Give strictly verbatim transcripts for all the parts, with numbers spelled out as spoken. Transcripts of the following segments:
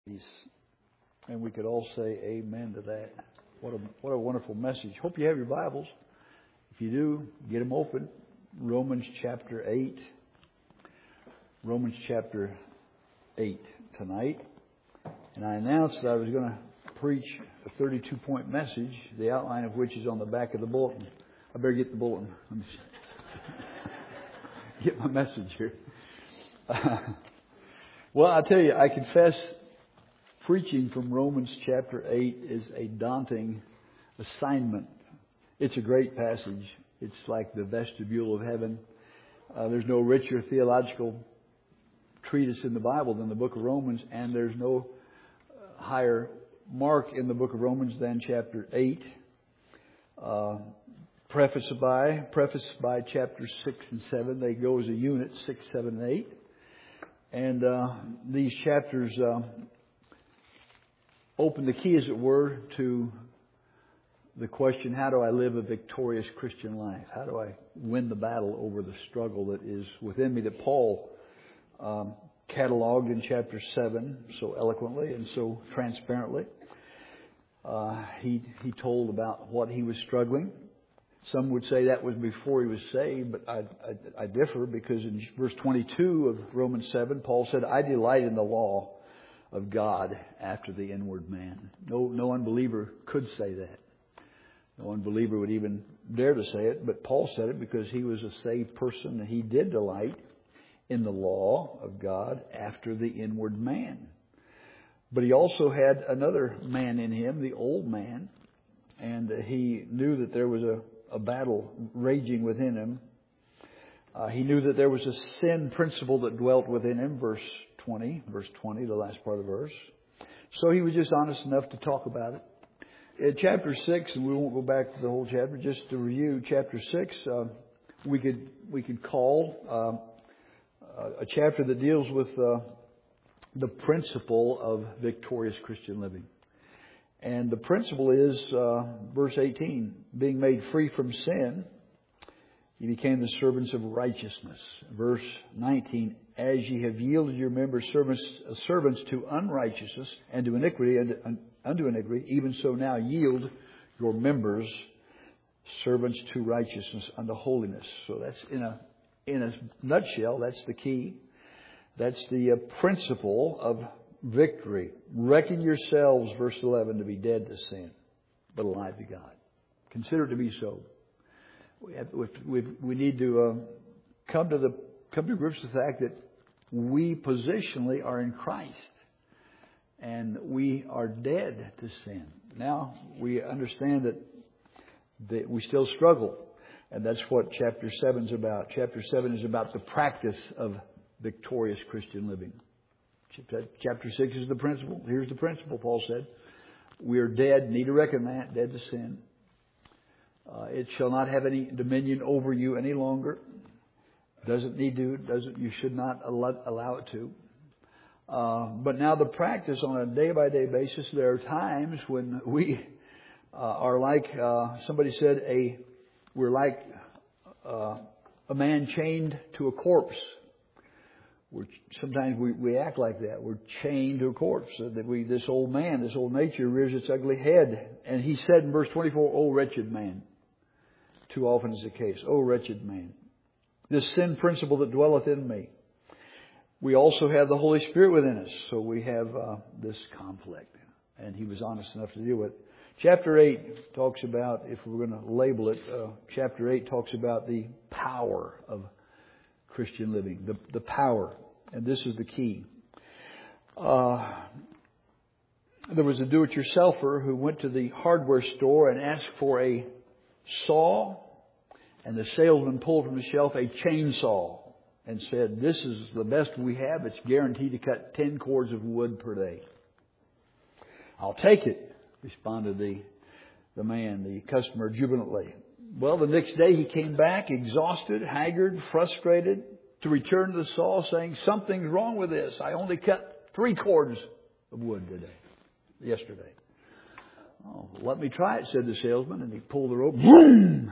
Peace. And we could all say amen to that. What a what a wonderful message. Hope you have your Bibles. If you do, get them open. Romans chapter eight. Romans chapter eight tonight. And I announced that I was going to preach a thirty-two point message, the outline of which is on the back of the bulletin. I better get the bulletin. Let me get my message here. Uh, well, I tell you, I confess, preaching from Romans chapter eight is a daunting assignment. It's a great passage. It's like the vestibule of heaven. Uh, there's no richer theological treatise in the Bible than the book of Romans, and there's no higher mark in the book of Romans than chapter eight. Uh, prefaced by, prefaced by chapters six and seven. They go as a unit, six, seven, and eight. And uh, these chapters uh, open the key, as it were, to the question, how do I live a victorious Christian life? How do I win the battle over the struggle that is within me, that Paul um, cataloged in chapter seven so eloquently and so transparently. Uh, he, he told about what he was struggling. Some would say that was before he was saved, but I, I, I differ, because in verse twenty-two of Romans seven, Paul said, I delight in the law of God after the inward man. No, no unbeliever could say that. No unbeliever would even dare to say it, but Paul said it because he was a saved person, and he did delight in the law of God after the inward man. But he also had another man in him, the old man, and he knew that there was a, a battle raging within him. Uh, he knew that there was a sin principle that dwelt within him, verse twenty, verse twenty, the last part of the verse. So he was just honest enough to talk about it. In chapter six, and we won't go back to the whole chapter, just to review chapter six, uh, we could we could call uh, a chapter that deals with uh, the principle of victorious Christian living. And the principle is, uh, verse eighteen, being made free from sin, ye became the servants of righteousness. Verse nineteen, as ye have yielded your members servants, uh, servants to unrighteousness and to iniquity, and uh, unto iniquity, even so now yield your members servants to righteousness unto holiness. So that's in a in a nutshell, that's the key. That's the uh, principle of victory. Reckon yourselves, verse eleven, to be dead to sin, but alive to God. Consider it to be so. We have, we we need to uh, come to the come to grips with the fact that we positionally are in Christ, and we are dead to sin. Now we understand that that we still struggle, and that's what chapter seven is about. Chapter seven is about the practice of victorious Christian living. Chapter six is the principle. Here's the principle, Paul said. We are dead, need to reckon that, dead to sin. Uh, it shall not have any dominion over you any longer. Doesn't need to, doesn't, you should not allow, allow it to. Uh, but now the practice on a day-by-day basis, there are times when we uh, are like, uh, somebody said, a we're like uh, a man chained to a corpse. We're, sometimes we, we act like that. We're chained to a corpse. So that we, this old man, this old nature rears its ugly head. And he said in verse twenty-four, O wretched man. Too often is the case. O wretched man. This sin principle that dwelleth in me. We also have the Holy Spirit within us. So we have uh, this conflict. And he was honest enough to deal with it. Chapter eight talks about, if we're going to label it, uh, chapter eight talks about the power of Christian living. The, the power. And this is the key. Uh, there was a do-it-yourselfer who went to the hardware store and asked for a saw. And the salesman pulled from the shelf a chainsaw and said, this is the best we have. It's guaranteed to cut ten cords of wood per day. I'll take it, responded the, the man, the customer, jubilantly. Well, the next day he came back exhausted, haggard, frustrated, to return to the saw, saying, something's wrong with this. I only cut three cords of wood today, yesterday. Oh, let me try it, said the salesman, and he pulled the rope. Boom!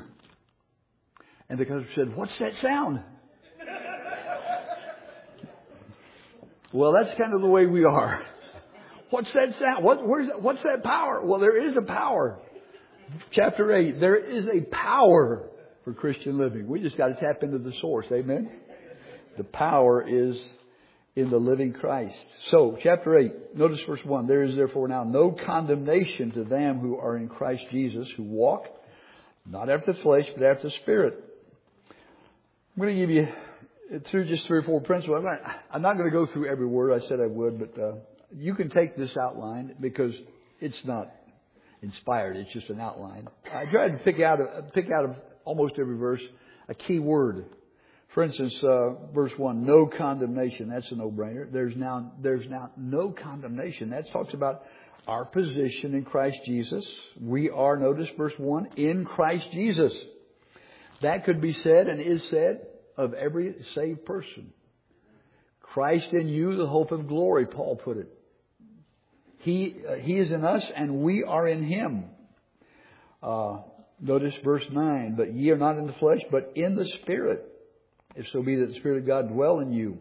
And the customer said, what's that sound? Well, that's kind of the way we are. What's that sound? What, where's that, what's that power? Well, there is a power. Chapter eight, there is a power for Christian living. We just got to tap into the source. Amen? The power is in the living Christ. So, chapter eight, notice verse one. There is therefore now no condemnation to them who are in Christ Jesus, who walk not after the flesh, but after the Spirit. I'm going to give you, through just three or four principles. I'm not, I'm not going to go through every word. I said I would, but uh, you can take this outline because it's not inspired. It's just an outline. I tried to pick out, a, pick out of almost every verse a key word. For instance, uh, verse one, no condemnation. That's a no-brainer. There's now, there's now no condemnation. That talks about our position in Christ Jesus. We are, notice verse one, in Christ Jesus. That could be said and is said of every saved person. Christ in you, the hope of glory, Paul put it. He, uh, he is in us and we are in Him. Uh, notice verse nine, but ye are not in the flesh, but in the Spirit. If so be that the Spirit of God dwell in you.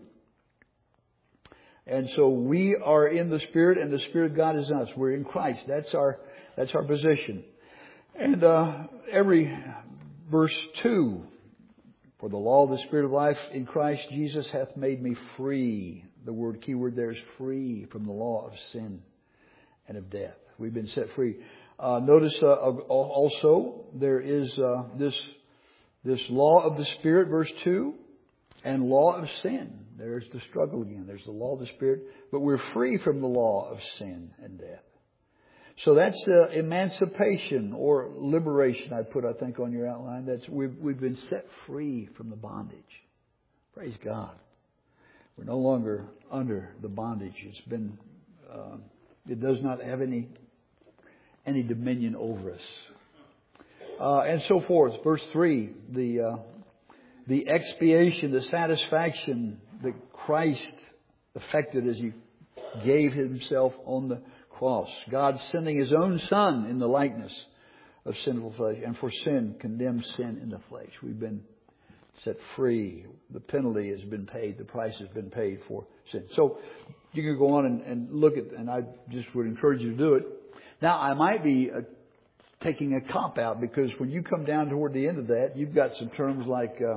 And so we are in the Spirit and the Spirit of God is in us. We're in Christ. That's our, that's our position. And, uh, every verse two, for the law of the Spirit of life in Christ Jesus hath made me free. The word, key word there is free from the law of sin and of death. We've been set free. Uh, notice, uh, also there is, uh, this, this law of the Spirit, verse two. And law of sin. There's the struggle again. There's the law of the Spirit. But we're free from the law of sin and death. So that's uh, emancipation or liberation. I put, I think, on your outline. That's we've we've been set free from the bondage. Praise God. We're no longer under the bondage. It's been. Uh, it does not have any any dominion over us. Uh, and so forth. Verse three. The uh, The expiation, the satisfaction that Christ effected as He gave Himself on the cross. God sending His own Son in the likeness of sinful flesh. And for sin, condemned sin in the flesh. We've been set free. The penalty has been paid. The price has been paid for sin. So you can go on and, and look at, and I just would encourage you to do it. Now, I might be uh, taking a cop out because when you come down toward the end of that, you've got some terms like uh,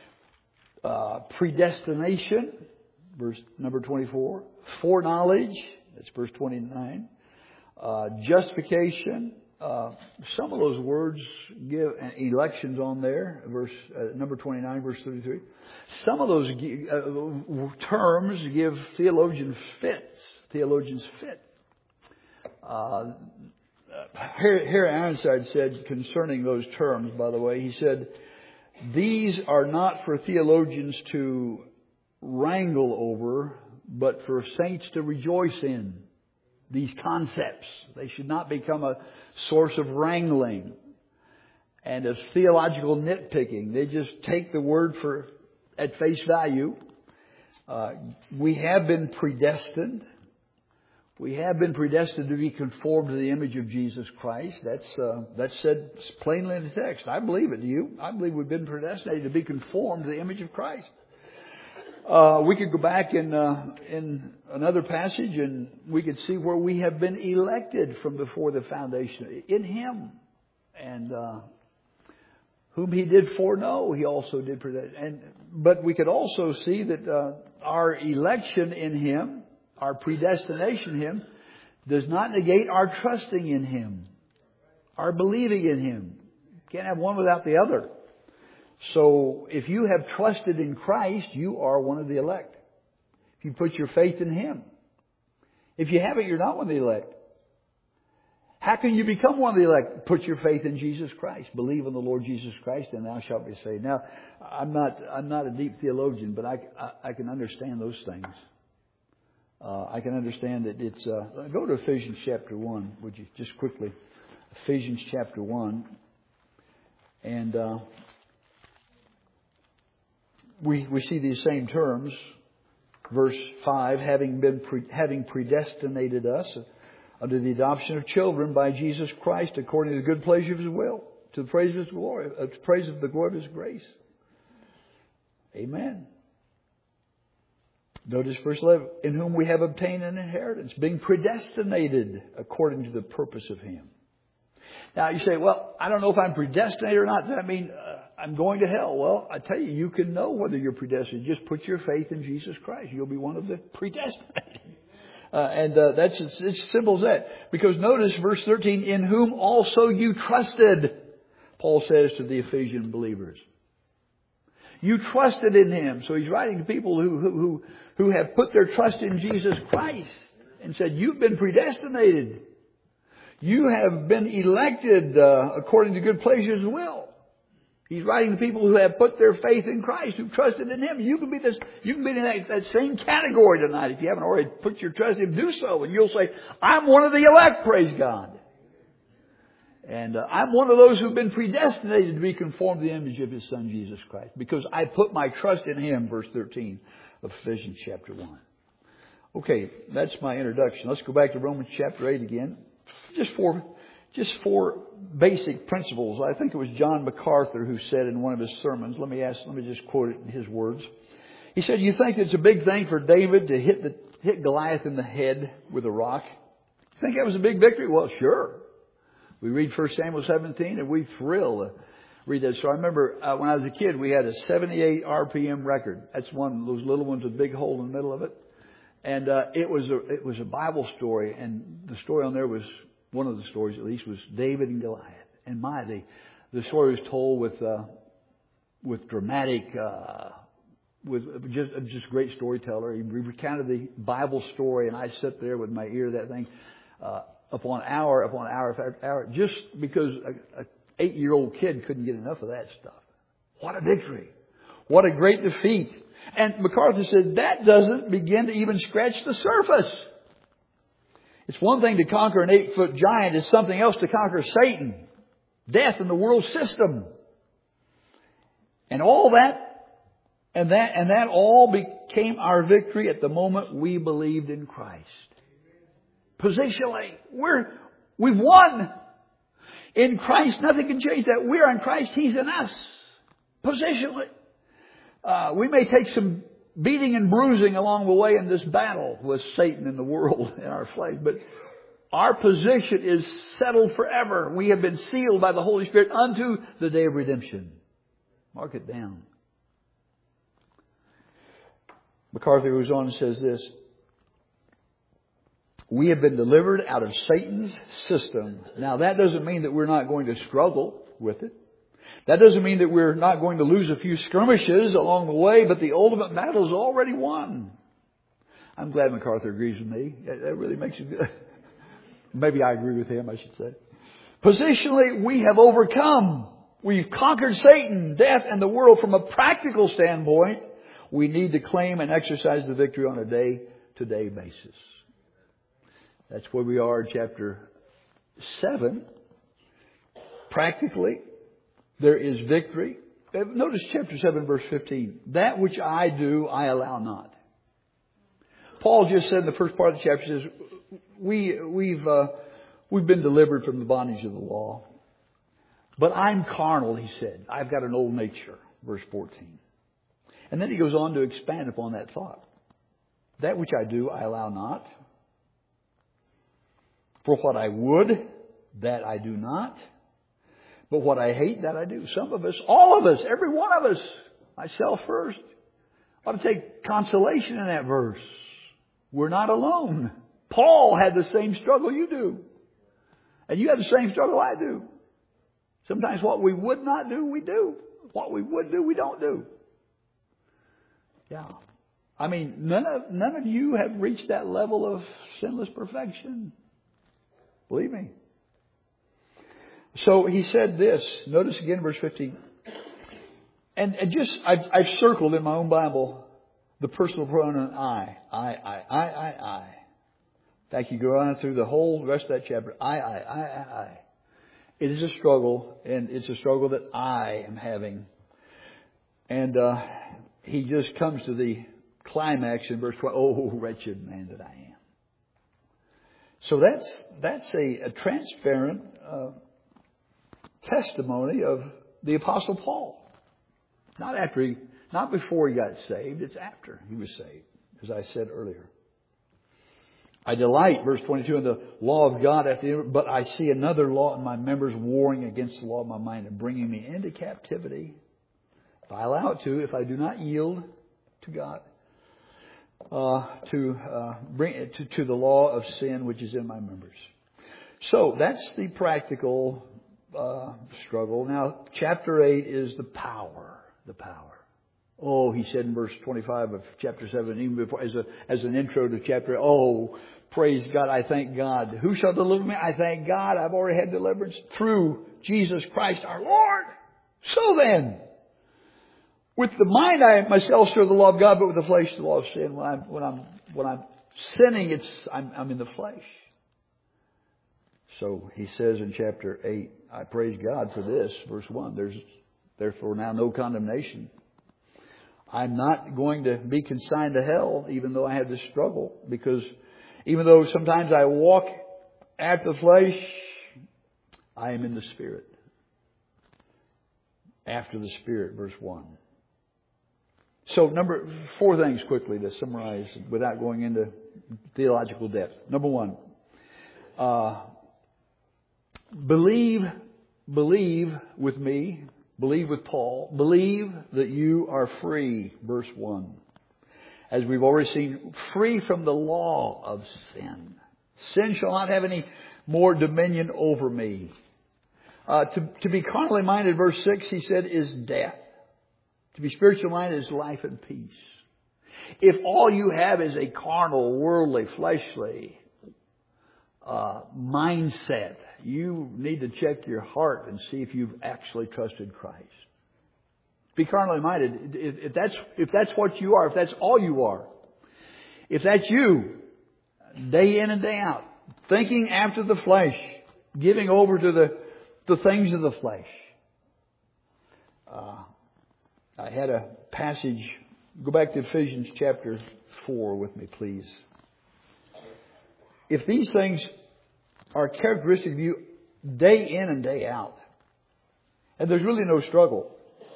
uh, predestination, verse number twenty-four, foreknowledge, that's verse twenty-nine, uh, justification. Uh, some of those words give uh, elections on there, verse uh, number twenty-nine, verse thirty-three. Some of those uh, terms give theologians fits. Theologians fit. Uh, Harry Ironside said concerning those terms, by the way, he said, these are not for theologians to wrangle over, but for saints to rejoice in. These concepts. They should not become a source of wrangling and of theological nitpicking. They just take the word for at face value. Uh, we have been predestined. We have been predestined to be conformed to the image of Jesus Christ. That's uh, that's said plainly in the text. I believe it. Do you? I believe we've been predestinated to be conformed to the image of Christ. Uh, we could go back in uh, in another passage and we could see where we have been elected from before the foundation in Him, and uh, whom He did foreknow, He also did predestinate. And but we could also see that uh, our election in Him, our predestination in Him, does not negate our trusting in Him, our believing in Him. Can't have one without the other. So if you have trusted in Christ, you are one of the elect. If you put your faith in Him. If you haven't, you're not one of the elect. How can you become one of the elect? Put your faith in Jesus Christ. Believe in the Lord Jesus Christ and thou shalt be saved. Now, I'm not, I'm not a deep theologian, but I, I, I can understand those things. Uh, I can understand that it's, uh, go to Ephesians chapter one, would you, just quickly. Ephesians chapter one. And, uh, we, we see these same terms. Verse five, having been, pre, having predestinated us unto the adoption of children by Jesus Christ according to the good pleasure of His will, to the praise of His glory, uh, to praise of the glory of His grace. Amen. Notice verse eleven. In whom we have obtained an inheritance, being predestinated according to the purpose of Him. Now you say, well, I don't know if I'm predestinated or not. Does that mean uh, I'm going to hell? Well, I tell you, you can know whether you're predestinated. Just put your faith in Jesus Christ. You'll be one of the predestinated. Uh, and uh, that's it's, it's simple as that. Because notice verse thirteen, in whom also you trusted, Paul says to the Ephesian believers. You trusted in Him. So he's writing to people who, who, who have put their trust in Jesus Christ and said, you've been predestinated. You have been elected uh, according to good pleasure as will. He's writing to people who have put their faith in Christ, who trusted in Him. You can be this. You can be in that, that same category tonight. If you haven't already put your trust in Him, do so, and you'll say, "I'm one of the elect." Praise God. And uh, I'm one of those who've been predestinated to be conformed to the image of His Son Jesus Christ, because I put my trust in Him. Verse thirteen of Ephesians chapter one. Okay, that's my introduction. Let's go back to Romans chapter eight again. Just four, just four basic principles. I think it was John MacArthur who said in one of his sermons. Let me ask. Let me just quote it in his words. He said, "You think it's a big thing for David to hit the hit Goliath in the head with a rock? You think that was a big victory? Well, sure. We read First Samuel seventeen and we thrill to read that. So I remember uh, when I was a kid, we had a seventy-eight R P M record. That's one of those little ones with a big hole in the middle of it. And uh, it was a it was a Bible story, and the story on there was. One of the stories, at least, was David and Goliath. And my, the, the story was told with uh, with dramatic, uh, with just just great storyteller. He recounted the Bible story, and I sat there with my ear to that thing, uh, upon hour upon hour after hour, just because a, a eight-year-old kid couldn't get enough of that stuff. What a victory! What a great defeat! And MacArthur said that doesn't begin to even scratch the surface. It's one thing to conquer an eight-foot giant. It's something else to conquer Satan, death, and the world system. And all that, and that, and that all became our victory at the moment we believed in Christ. Positionally, we're, we've won. In Christ, nothing can change that. We're in Christ, He's in us. Positionally. Uh, we may take some beating and bruising along the way in this battle with Satan and the world and our flesh. But our position is settled forever. We have been sealed by the Holy Spirit unto the day of redemption. Mark it down. MacArthur goes on and says this. We have been delivered out of Satan's system. Now that doesn't mean that we're not going to struggle with it. That doesn't mean that we're not going to lose a few skirmishes along the way, but the ultimate battle is already won. I'm glad MacArthur agrees with me. That really makes it good. Maybe I agree with him, I should say. Positionally, we have overcome. We've conquered Satan, death, and the world. From a practical standpoint, we need to claim and exercise the victory on a day-to-day basis. That's where we are in chapter seven. Practically, there is victory. Notice chapter seven, verse fifteen. That which I do, I allow not. Paul just said in the first part of the chapter, says, we, we've, uh, we've been delivered from the bondage of the law. But I'm carnal, he said. I've got an old nature. Verse fourteen. And then he goes on to expand upon that thought. That which I do, I allow not. For what I would, that I do not. But what I hate, that I do. Some of us, all of us, every one of us, myself first, ought to take consolation in that verse. We're not alone. Paul had the same struggle you do. And you have the same struggle I do. Sometimes what we would not do, we do. What we would do, we don't do. Yeah. I mean, none of, none of you have reached that level of sinless perfection. Believe me. So he said this. Notice again verse fifteen. And, and just, I've, I've circled in my own Bible the personal pronoun I. I, I, I, I, I. In fact, you go on through the whole rest of that chapter. I, I, I, I, I. It is a struggle, and it's a struggle that I am having. And uh, he just comes to the climax in verse twelve. Oh, wretched man that I am. So that's that's a, a transparent uh, testimony of the Apostle Paul. Not after he, not before he got saved. It's after he was saved. as I said earlier. I delight, verse twenty-two, in the law of God, at the, but I see another law in my members warring against the law of my mind and bringing me into captivity. If I allow it to, if I do not yield to God, uh, to uh, bring it to, to the law of sin which is in my members. So that's the practical uh, struggle. Now, chapter eight is the power. The power. Oh, he said in verse twenty-five of chapter seven, even before, as a as an intro to chapter eight, oh, praise God, I thank God. Who shall deliver me? I thank God. I've already had deliverance through Jesus Christ our Lord. So then, with the mind I myself serve the law of God, but with the flesh the law of sin. When I'm when I'm when I'm sinning, it's I'm, I'm in the flesh. So he says in chapter eight, I praise God for this, verse one. There's therefore now no condemnation. I'm not going to be consigned to hell, even though I have this struggle, because even though sometimes I walk after the flesh, I am in the Spirit. After the Spirit, verse one. So, number four things quickly to summarize without going into theological depth. Number one, uh, believe, believe with me. Believe with Paul. Believe that you are free. Verse one. As we've already seen, free from the law of sin. Sin shall not have any more dominion over me. Uh, to, to be carnally minded, verse six, he said, is death. To be spiritual minded is life and peace. If all you have is a carnal, worldly, fleshly uh, mindset, you need to check your heart and see if you've actually trusted Christ. Be carnally minded. If, if that's if that's what you are, if that's all you are, if that's you, day in and day out, thinking after the flesh, giving over to the the things of the flesh. Uh, I had a passage. Go back to Ephesians chapter four with me, please. If these things are characteristic of you day in and day out, and there's really no struggle.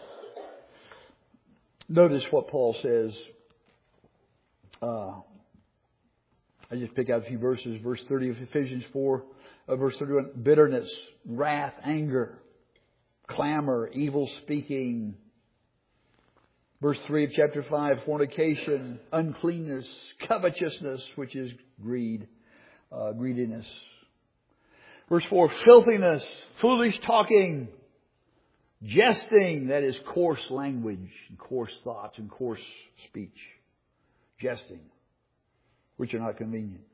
Notice what Paul says. Uh, I just pick out a few verses. Verse thirty of Ephesians four, uh, verse thirty-one: bitterness, wrath, anger, clamor, evil speaking. Verse three of chapter five: fornication, uncleanness, covetousness, which is greed, uh, greediness. Verse four: filthiness, foolish talking, jesting, that is coarse language, and coarse thoughts, and coarse speech. Jesting, which are not convenient.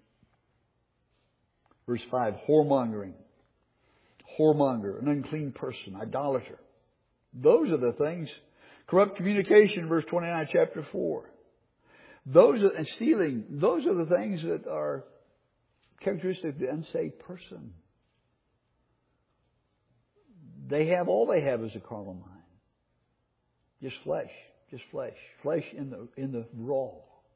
Verse five: whoremongering, whoremonger, an unclean person, idolater. Those are the things. Corrupt communication, verse twenty-nine, chapter four. Those are, and stealing, those are the things that are characteristic of the unsaved person. They have, all they have is a carnal mind. Just flesh. Just flesh. Flesh in the in the raw.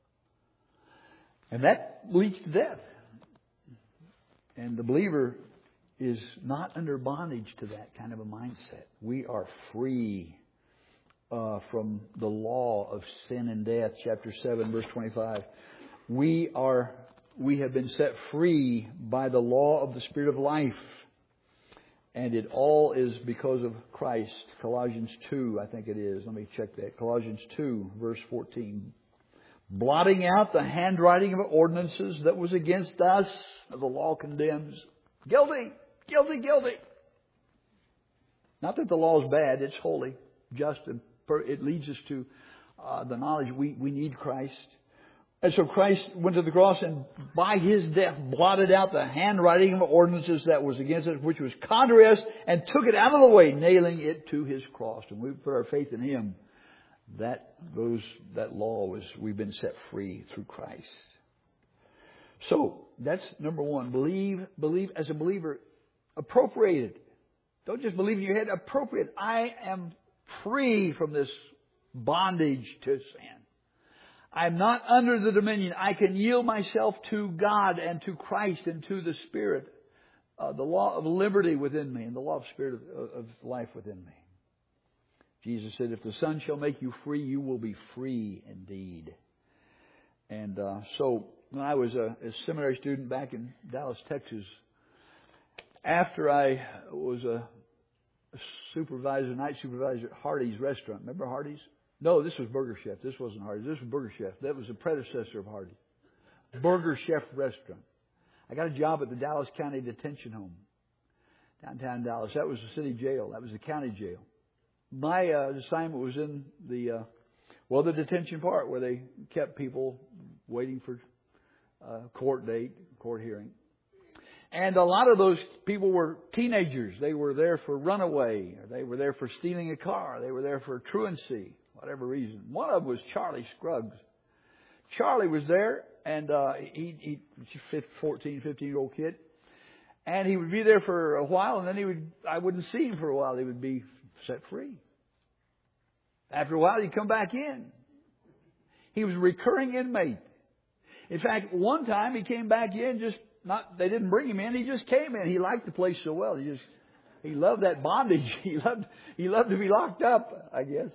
And that leads to death. And the believer is not under bondage to that kind of a mindset. We are free uh, from the law of sin and death. Chapter seven, verse twenty-five. We are we have been set free by the law of the Spirit of life. And it all is because of Christ. Colossians two, I think it is. Let me check that. Colossians two, verse fourteen. Blotting out the handwriting of ordinances that was against us, the law condemns. Guilty, guilty, guilty. Not that the law is bad. It's holy, just, and it leads us to uh, the knowledge we, we need Christ. And so Christ went to the cross and by His death blotted out the handwriting of ordinances that was against us, which was contrary to us, and took it out of the way, nailing it to His cross. And we put our faith in Him. That those that law was, we've been set free through Christ. So that's number one. Believe, believe as a believer, appropriated. Don't just believe in your head. Appropriate. I am free from this bondage to sin. I'm not under the dominion. I can yield myself to God and to Christ and to the Spirit. Uh, the law of liberty within me and the law of Spirit of, of life within me. Jesus said, if the Son shall make you free, you will be free indeed. And uh, so when I was a, a seminary student back in Dallas, Texas, after I was a, a supervisor, night supervisor at Hardee's restaurant. Remember Hardee's? No, this was Burger Chef. This wasn't Hardee's. This was Burger Chef. That was the predecessor of Hardee's. Burger Chef restaurant. I got a job at the Dallas County Detention Home, downtown Dallas. That was the city jail. That was the county jail. My uh, assignment was in the, uh, well, the detention part where they kept people waiting for uh, court date, court hearing. And a lot of those people were teenagers. They were there for runaway, or they were there for stealing a car. They were there for truancy, whatever reason. One of them was Charlie Scruggs. Charlie was there, and uh, he, he was a fourteen, fifteen-year-old kid. And he would be there for a while, and then he would, I wouldn't see him for a while. He would be set free. After a while, he'd come back in. He was a recurring inmate. In fact, one time he came back in, just not, they didn't bring him in, he just came in. He liked the place so well. He just, he loved that bondage. He loved, he loved to be locked up, I guess.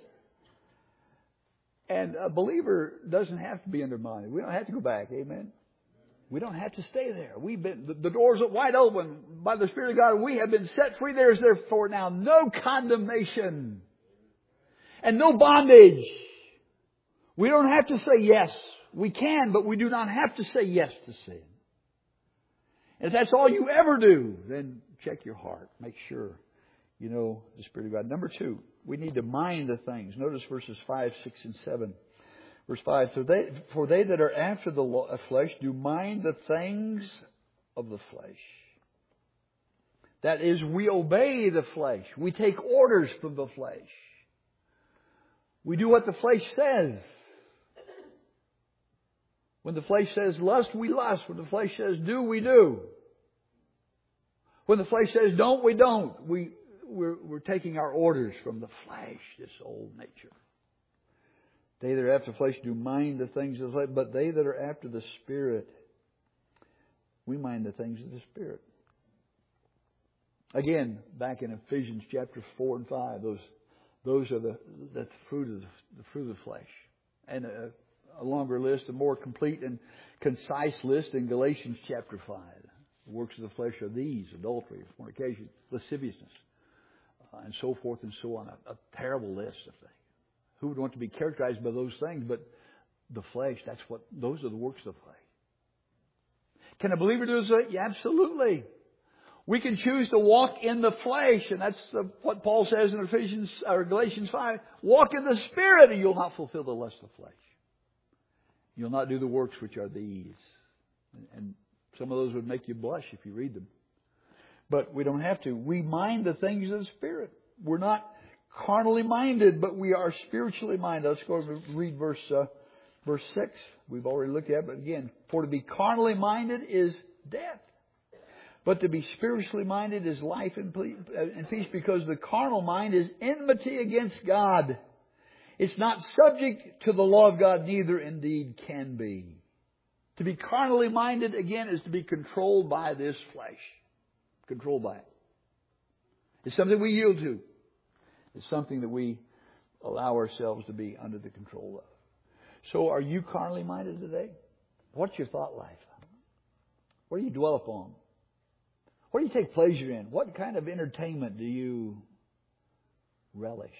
And a believer doesn't have to be undermined. We don't have to go back. Amen. We don't have to stay there. We've been, the, the doors are wide open by the Spirit of God. We have been set free. There is therefore now no condemnation and no bondage. We don't have to say yes. We can, but we do not have to say yes to sin. If that's all you ever do, then check your heart. Make sure you know the Spirit of God. Number two, we need to mind the things. Notice verses five, six, and seven. Verse five, for they, for they that are after the flesh do mind the things of the flesh. That is, we obey the flesh. We take orders from the flesh. We do what the flesh says. When the flesh says lust, we lust. When the flesh says do, we do. When the flesh says don't, we don't. We, we're, we're taking our orders from the flesh, this old nature. They that are after the flesh do mind the things of the flesh, but they that are after the Spirit, we mind the things of the Spirit. Again, back in Ephesians chapter four and five, those those are the that's the fruit of the, the fruit of the flesh, and a, a longer list, a more complete and concise list in Galatians chapter five. The works of the flesh are these: adultery, fornication, lasciviousness, uh, and so forth and so on. A, a terrible list of things. Who would want to be characterized by those things? But the flesh, that's what, those are the works of the flesh. Can a believer do that? Yeah, absolutely. We can choose to walk in the flesh, and that's the, what Paul says in Ephesians or Galatians five. Walk in the Spirit, and you'll not fulfill the lust of the flesh. You'll not do the works which are these. And, and some of those would make you blush if you read them. But we don't have to. We mind the things of the Spirit. We're not carnally minded, but we are spiritually minded. Let's go and read verse uh, verse six. We've already looked at it, but again, for to be carnally minded is death, but to be spiritually minded is life and peace, because the carnal mind is enmity against God. It's not subject to the law of God, neither indeed can be. To be carnally minded, again, is to be controlled by this flesh. Controlled by it. It's something we yield to. It's something that we allow ourselves to be under the control of. So are you carnally minded today? What's your thought life? What do you dwell upon? What do you take pleasure in? What kind of entertainment do you relish?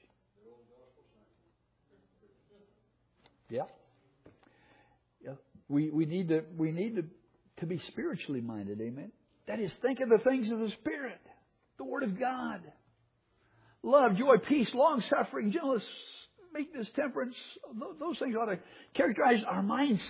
Yeah. Yeah. We we need to we need to, to be spiritually minded, amen. That is, think of the things of the Spirit, the Word of God. Love, joy, peace, long-suffering, gentleness, meekness, temperance. Those things ought to characterize our mindset.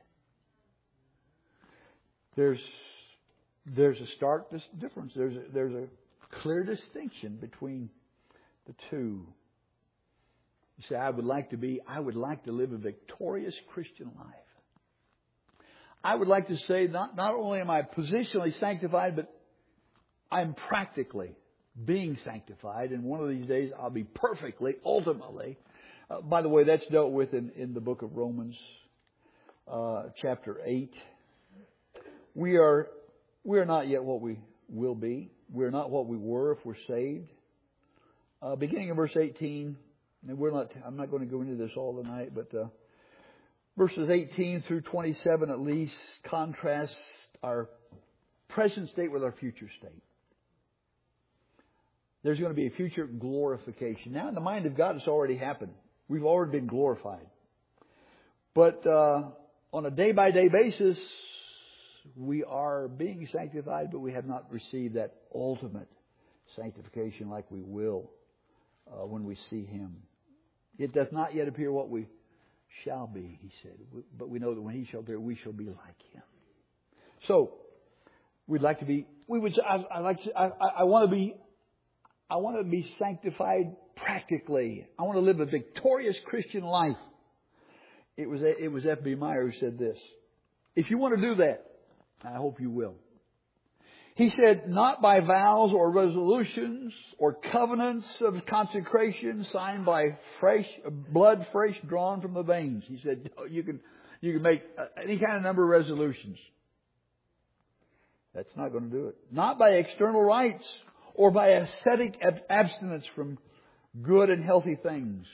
There's, there's a stark difference. There's a, there's a clear distinction between the two. You say, I would like to be, I would like to live a victorious Christian life. I would like to say, not, not only am I positionally sanctified, but I'm practically being sanctified, and one of these days I'll be perfectly, ultimately. Uh, by the way, that's dealt with in, in the book of Romans, uh, chapter eight. We are we are not yet what we will be. We're not what we were if we're saved. Uh, beginning in verse eighteen, and we're not. I'm not going to go into this all tonight, but uh, verses eighteen through twenty-seven at least contrast our present state with our future state. There's going to be a future glorification. Now, in the mind of God, it's already happened. We've already been glorified. But uh, on a day-by-day basis, we are being sanctified, but we have not received that ultimate sanctification like we will uh, when we see Him. It does not yet appear what we shall be, He said. But we know that when He shall appear, we shall be like Him. So, we'd like to be, we would, I, I like to, I, I want to be, I want to be sanctified practically. I want to live a victorious Christian life. It was, it was F B Meyer who said this. If you want to do that, I hope you will. He said, not by vows or resolutions or covenants of consecration signed by fresh blood fresh drawn from the veins. He said, you can, you can make any kind of number of resolutions. That's not going to do it. Not by external rites or by ascetic abstinence from good and healthy things.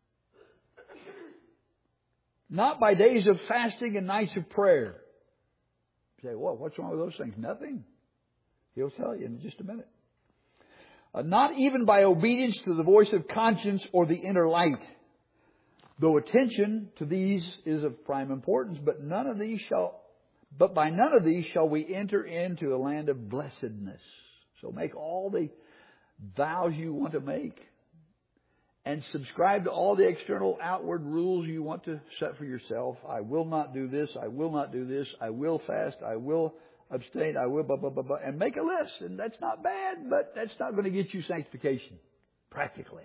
Not by days of fasting and nights of prayer. You say, well, what's wrong with those things? Nothing. He'll tell you in just a minute. Uh, not even by obedience to the voice of conscience or the inner light. Though attention to these is of prime importance, but none of these shall, but by none of these shall we enter into a land of blessedness. So make all the vows you want to make. And subscribe to all the external outward rules you want to set for yourself. I will not do this. I will not do this. I will fast. I will abstain. I will blah, blah, blah, blah. And make a list. And that's not bad, but that's not going to get you sanctification. Practically.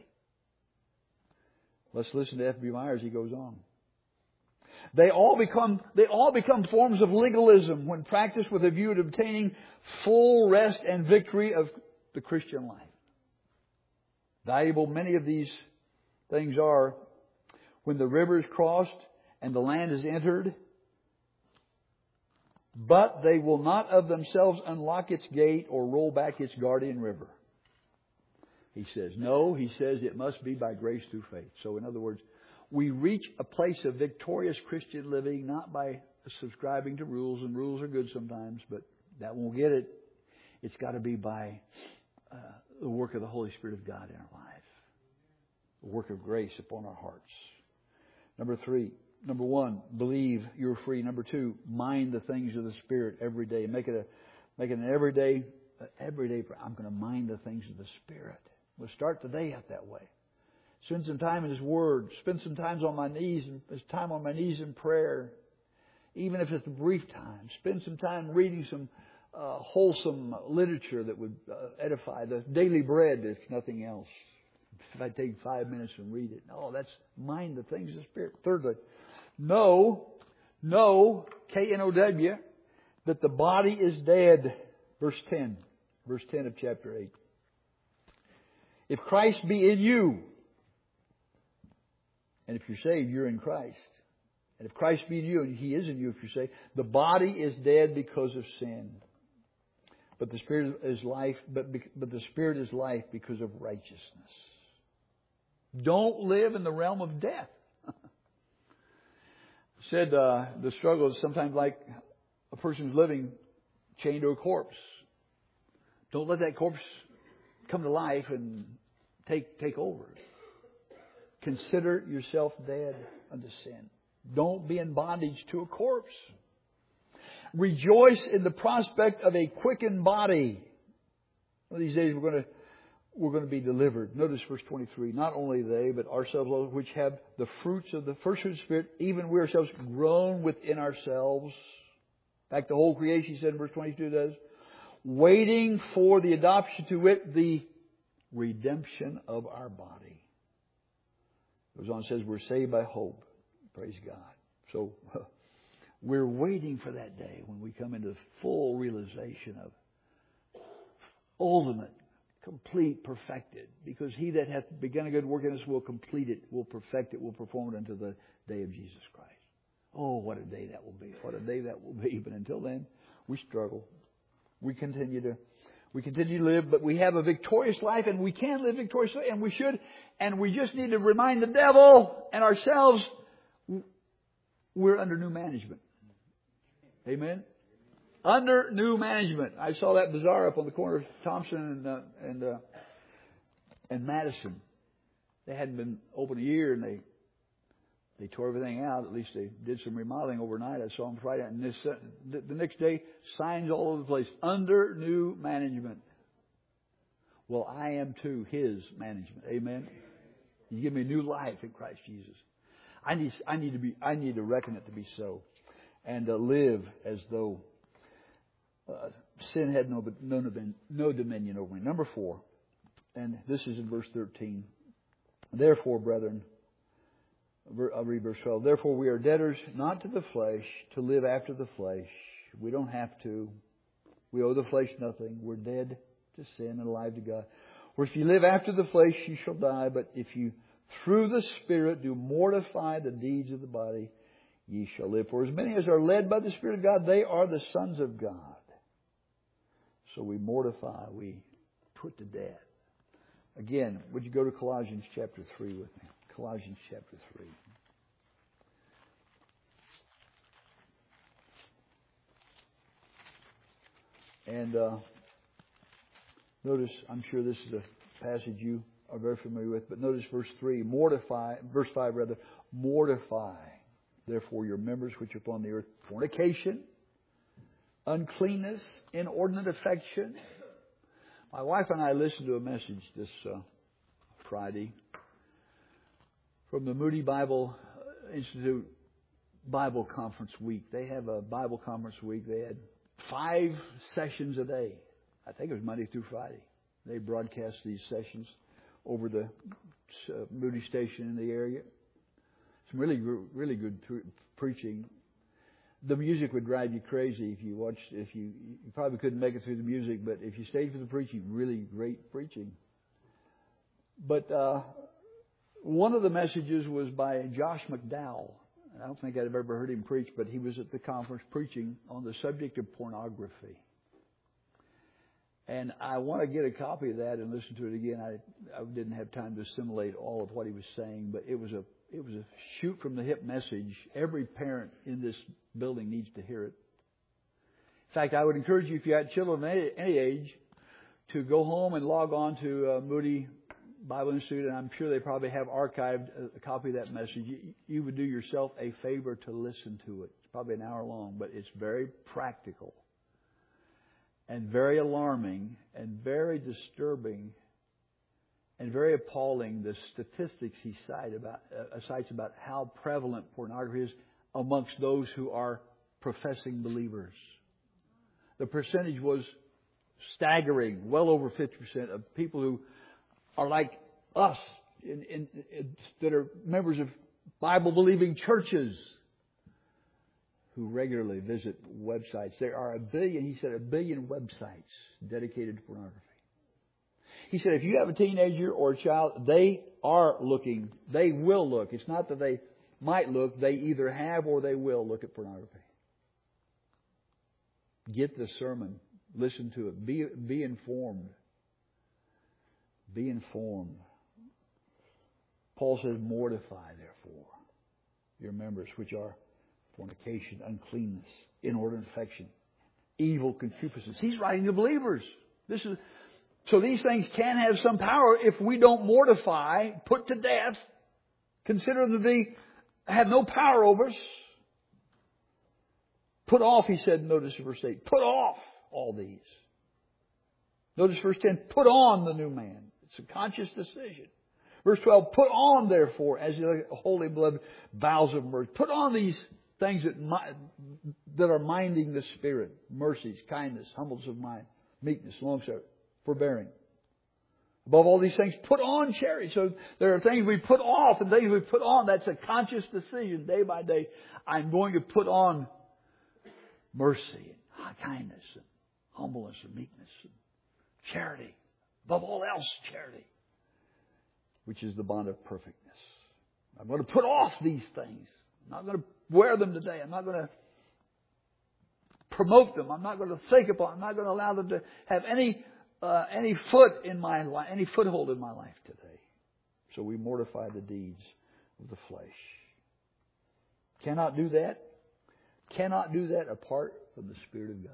Let's listen to F B Meyer as he goes on. They all become, they all become forms of legalism when practiced with a view to obtaining full rest and victory of the Christian life. Valuable many of these things are when the river is crossed and the land is entered, but they will not of themselves unlock its gate or roll back its guardian river. He says, no, he says it must be by grace through faith. So in other words, we reach a place of victorious Christian living not by subscribing to rules, and rules are good sometimes, but that won't get it. It's got to be by uh, the work of the Holy Spirit of God in our life. The work of grace upon our hearts. Number three. Number one, believe you're free. Number two, mind the things of the Spirit every day. Make it a, make it an everyday, everyday. I'm going to mind the things of the Spirit. We'll start the day out that way. Spend some time in His Word. Spend some time on my knees, and time on my knees in prayer. Even if it's a brief time. Spend some time reading some uh, wholesome literature that would uh, edify. The daily bread, if nothing else. If I take five minutes and read it. No, that's mind the things of the Spirit. Thirdly, know, know, K N O W, that the body is dead. Verse ten. Verse ten of chapter eight. If Christ be in you, and if you're saved, you're in Christ. And if Christ be in you, and He is in you if you're saved, the body is dead because of sin. But the Spirit is life, but, but the Spirit is life because of righteousness. Don't live in the realm of death. Said uh, the struggle is sometimes like a person's living chained to a corpse. Don't let that corpse come to life and take take over. Consider yourself dead unto sin. Don't be in bondage to a corpse. Rejoice in the prospect of a quickened body. One of these days we're going to we're going to be delivered. Notice verse twenty-three. Not only they, but ourselves also, which have the fruits of the first fruit of the Spirit, even we ourselves grown within ourselves. In fact, the whole creation, he said in verse twenty-two, does. Waiting for the adoption, to wit, the redemption of our body. It goes on and says we're saved by hope. Praise God. So we're waiting for that day when we come into full realization of ultimate, complete, perfected. Because He that hath begun a good work in us will complete it, will perfect it, will perform it unto the day of Jesus Christ. Oh, what a day that will be. What a day that will be. But until then, we struggle. We continue to we continue to live, but we have a victorious life, and we can live victoriously, and we should. And we just need to remind the devil and ourselves, we're under new management. Amen? Under new management. I saw that bazaar up on the corner of Thompson and uh, and uh, and Madison. They hadn't been open a year, and they they tore everything out. At least they did some remodeling overnight. I saw them Friday, and this uh, the, the next day, signs all over the place. Under new management. Well, I am too His management. Amen. You give me new life in Christ Jesus. I need I need to be I need to reckon it to be so, and uh, live as though uh, sin had no no no dominion over me. Number four, and this is in verse thirteen. Therefore, brethren, I'll read verse twelve. Therefore, we are debtors not to the flesh to live after the flesh. We don't have to. We owe the flesh nothing. We're dead to sin and alive to God. For if you live after the flesh, you shall die. But if you through the Spirit do mortify the deeds of the body, ye shall live. For as many as are led by the Spirit of God, they are the sons of God. So we mortify, we put to death. Again, would you go to Colossians chapter three with me? Colossians chapter three. And uh, notice, I'm sure this is a passage you are very familiar with, but notice verse three, mortify, verse five rather, mortify, therefore your members which are upon the earth, fornication, uncleanness, inordinate affection. My wife and I listened to a message this uh, Friday from the Moody Bible Institute Bible Conference Week. They have a Bible Conference Week. They had five sessions a day. I think it was Monday through Friday. They broadcast these sessions over the uh, Moody station in the area. Some really, really good pre- preaching. The music would drive you crazy if you watched. If you, you probably couldn't make it through the music, but if you stayed for the preaching, really great preaching. But uh, one of the messages was by Josh McDowell. I don't think I'd have ever heard him preach, but he was at the conference preaching on the subject of pornography. And I want to get a copy of that and listen to it again. I, I didn't have time to assimilate all of what he was saying, but it was a it was a shoot from the hip message. Every parent in this building needs to hear it. In fact, I would encourage you, if you had children of any, any age, to go home and log on to uh, Moody Bible Institute, and I'm sure they probably have archived a, a copy of that message. You, you would do yourself a favor to listen to it. It's probably an hour long, but it's very practical. And very alarming and very disturbing and very appalling, the statistics he cite about, uh, cites about how prevalent pornography is amongst those who are professing believers. The percentage was staggering, well over fifty percent of people who are like us, in, in, in, that are members of Bible-believing churches, who regularly visit websites. There are a billion, he said, a billion websites dedicated to pornography. He said if you have a teenager or a child, they are looking, they will look. It's not that they might look, they either have or they will look at pornography. Get the sermon, listen to it, be, be informed. Be informed. Paul says, mortify, therefore, your members which are fornication, uncleanness, inordinate affection, evil concupiscence. He's writing to believers. This is so these things can have some power if we don't mortify, put to death, consider them to be have no power over us. Put off, he said, notice verse eight, put off all these. Notice verse ten, put on the new man. It's a conscious decision. Verse twelve, put on, therefore, as the holy beloved bowels of mercy. Put on these things that that are minding the Spirit. Mercies, kindness, humbleness of mind, meekness, long-suffering, forbearing. Above all these things, put on charity. So there are things we put off and things we put on. That's a conscious decision day by day. I'm going to put on mercy and kindness and humbleness and meekness and charity. Above all else, charity, which is the bond of perfectness. I'm going to put off these things. I'm not going to wear them today. I'm not going to promote them. I'm not going to think upon them. I'm not going to allow them to have any uh, any foot in my life, any foothold in my life today. So we mortify the deeds of the flesh. Cannot do that. Cannot do that apart from the Spirit of God.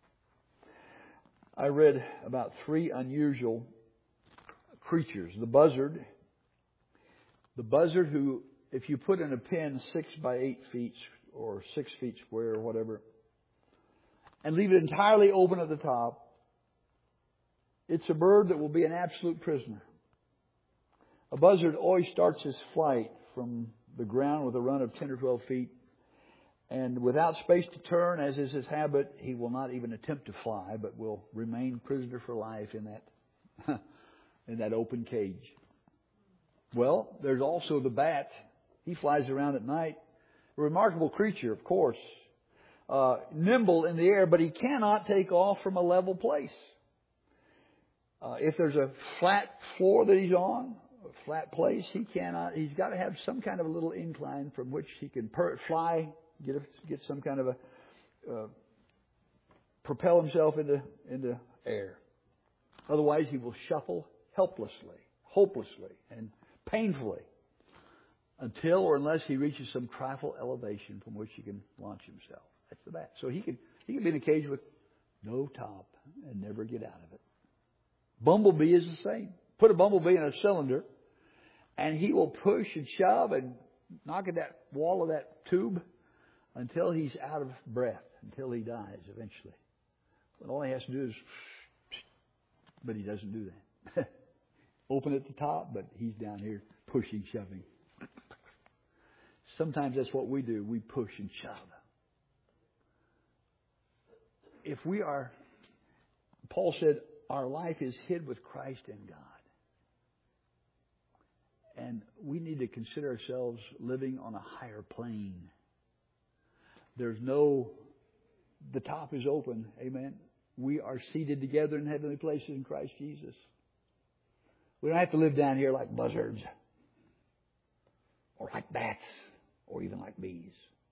I read about three unusual creatures. The buzzard. The buzzard who, if you put in a pen six by eight feet or six feet square or whatever, and leave it entirely open at the top, it's a bird that will be an absolute prisoner. A buzzard always starts his flight from the ground with a run of ten or twelve feet. And without space to turn, as is his habit, he will not even attempt to fly, but will remain prisoner for life in that in that open cage. Well, there's also the bat. He flies around at night. A remarkable creature, of course. Uh, nimble in the air, but he cannot take off from a level place. Uh, if there's a flat floor that he's on, a flat place, he cannot. He's got to have some kind of a little incline from which he can per- fly, get a, get some kind of a uh, propel himself into into air. Otherwise, he will shuffle helplessly, hopelessly, and painfully until or unless he reaches some trifle elevation from which he can launch himself. That's the bat. So he can he can be in a cage with no top and never get out of it. Bumblebee is the same. Put a bumblebee in a cylinder, and he will push and shove and knock at that wall of that tube until he's out of breath, until he dies eventually. But all he has to do is, but he doesn't do that. Open at the top, but he's down here pushing, shoving. Sometimes that's what we do. We push and shove. If we are, Paul said, our life is hid with Christ in God. And we need to consider ourselves living on a higher plane. There's no, the top is open. Amen. We are seated together in heavenly places in Christ Jesus. We don't have to live down here like buzzards, or like bats, or even like bees.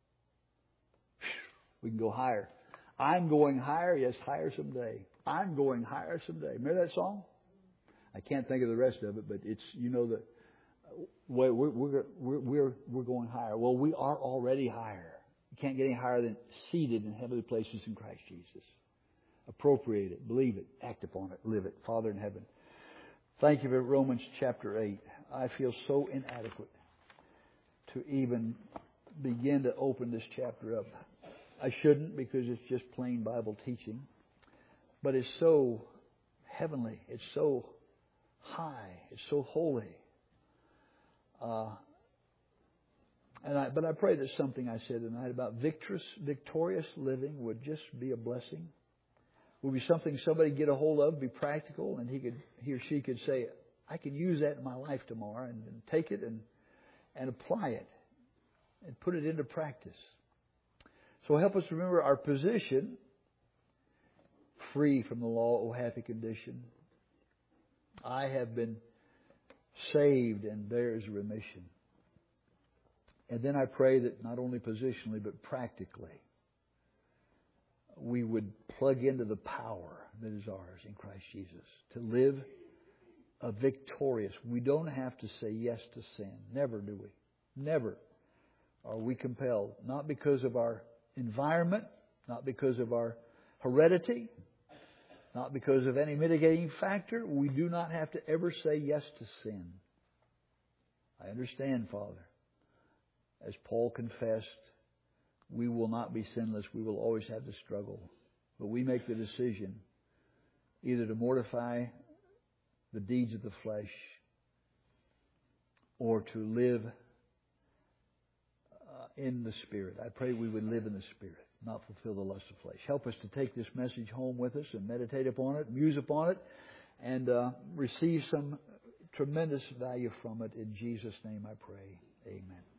We can go higher. I'm going higher, yes, higher someday. I'm going higher someday. Remember that song? I can't think of the rest of it, but it's, you know, the we're we're we're we're, we're going higher. Well, we are already higher. You can't get any higher than seated in heavenly places in Christ Jesus. Appropriate it, believe it, act upon it, live it. Father in heaven, thank you for Romans chapter eight. I feel so inadequate to even begin to open this chapter up. I shouldn't, because it's just plain Bible teaching. But it's so heavenly. It's so high. It's so holy. Uh, and I, but I pray that something I said tonight about victorious, victorious living would just be a blessing. Would be something somebody get a hold of, be practical, and he could, he or she could say, I can use that in my life tomorrow, and, and take it and and apply it and put it into practice. So help us remember our position, free from the law, O happy condition. I have been saved, and there is remission. And then I pray that not only positionally, but practically, we would plug into the power that is ours in Christ Jesus to live a victorious. We don't have to say yes to sin. Never do we. Never are we compelled. Not because of our environment, not because of our heredity, not because of any mitigating factor. We do not have to ever say yes to sin. I understand, Father. As Paul confessed, we will not be sinless. We will always have the struggle. But we make the decision either to mortify the deeds of the flesh or to live uh, in the Spirit. I pray we would live in the Spirit, not fulfill the lust of flesh. Help us to take this message home with us and meditate upon it, muse upon it, and uh, receive some tremendous value from it. In Jesus' name I pray. Amen.